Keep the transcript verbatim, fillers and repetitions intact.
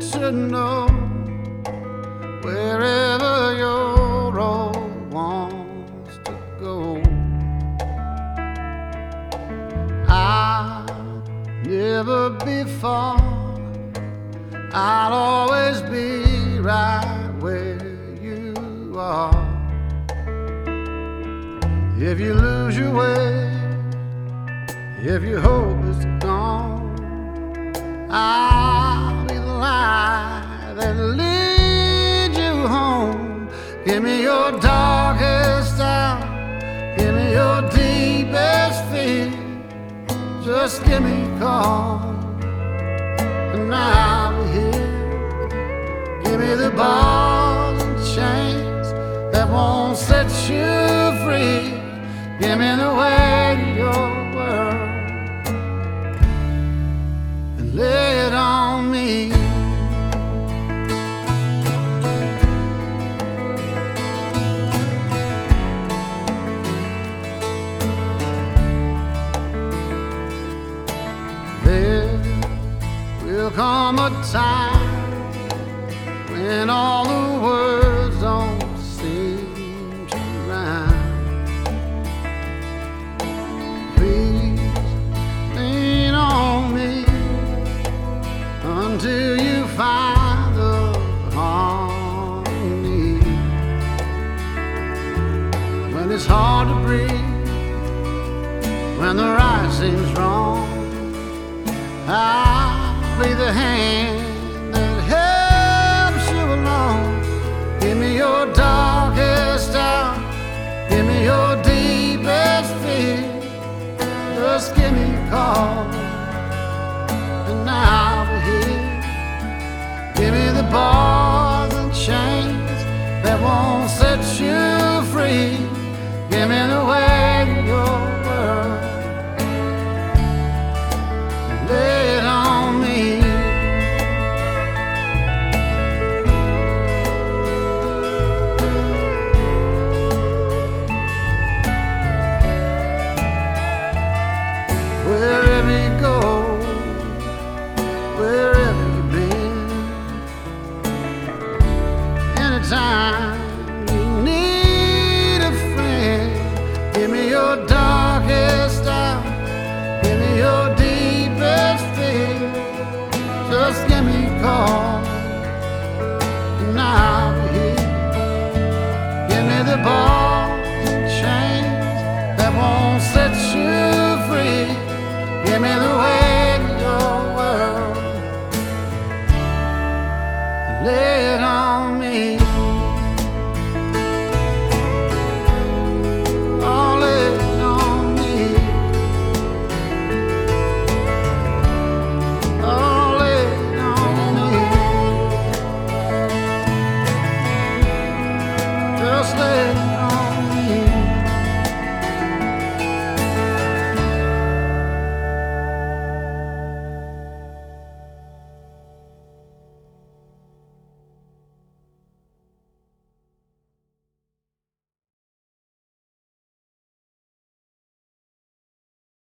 should know wherever your road wants to go. I'll never be far, I'll always be right where you are. If you lose your way, if your hope is gone, I'll be the light that leads you home. Give me your darkest hour, give me your deepest fear. Just give me a call, and I'll be here. Give me the bars and chains that won't set you free. Give me the way to your world and lay it on me. There will come a time when all the words don't seem to rhyme. Please lean on me until you find the harmony. When it's hard to breathe, when the right seems wrong, I'll be the hand that helps you along. Give me your darkest hour, give me your deepest fear. Just give me a call, and I'll be here. Give me the bars and chains that won't set you free. Give me the way